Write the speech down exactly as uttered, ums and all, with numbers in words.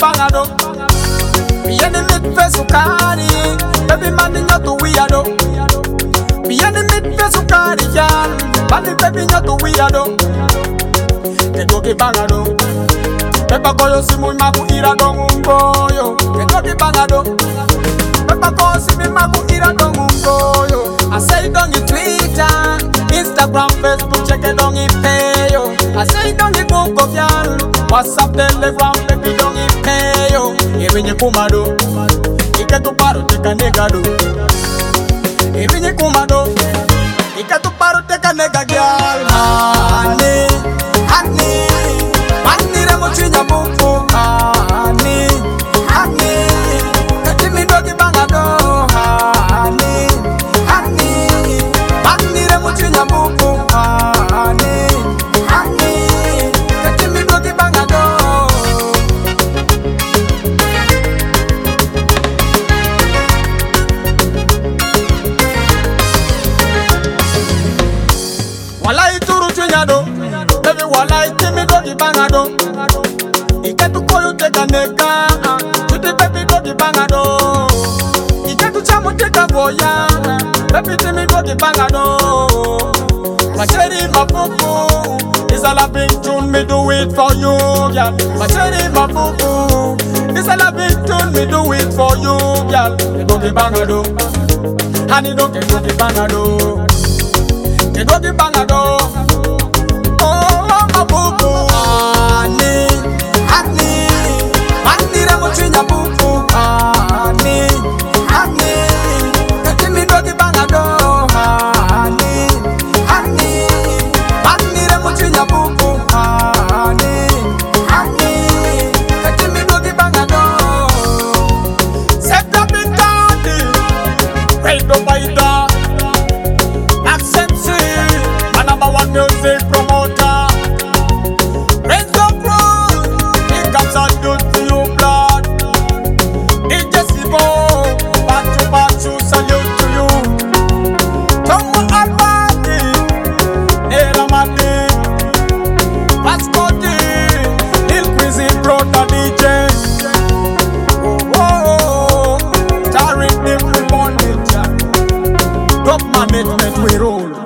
bangado. Bien mit fesukari, baby man nyoto weirdo. Bien mit fesukari yan, bali baby nyoto weirdo. Kego ki bangado, pepa koyo simu maku ira dongungoyo. Kego ki bangado, pepa koyo simu maku ira dongungoyo. I say it on your Twitter, Instagram, Facebook, check it on your payo. I say it on your book of y'all, WhatsApp, Telegram, baby don't it payo. Even your kumado, ika tu paro teka negado. Even your kumado, ika tu paro teka nega girl. Honey, honey, honey remo chinya buku. Honey, honey, kati mi dogi bangado. Honey, honey, honey remo chinya buku. Honey, honey, kati mi dogi bangado. Walai turu chinyado, baby walai kimi dogi bangado. Ike tu koyo teka neka, chuti baby dogi bangado. Ike tu chamu teka boya, baby timi dogi bangado. My cherry, my boo-boo, it's a loving tune, me do it for you, girl. My cherry, my boo-boo, it's a loving tune, me do it for you, girl. Dogi bangado, honey don't get dogi bangado. Get dogi bangado. Oh, my boo-boo, honey, honey, honey remo chinya boo-boo, honey, honey, get me dogi bangado, honey, honey, honey remo chinya boo-boo, honey, honey, get me dogi bangado. Set up in daddy, right up by that. Accent C, my number one music promoter. Raise the road, it comes out good to you, blood. D J Sibo, Pachu Pachu, salute to you. Tomo Albati, Nera Mati, Pascoti, Lil Quizzy, brother D J. Oh, oh, oh, Tariq, Dim, Bondage. Top management, we roll.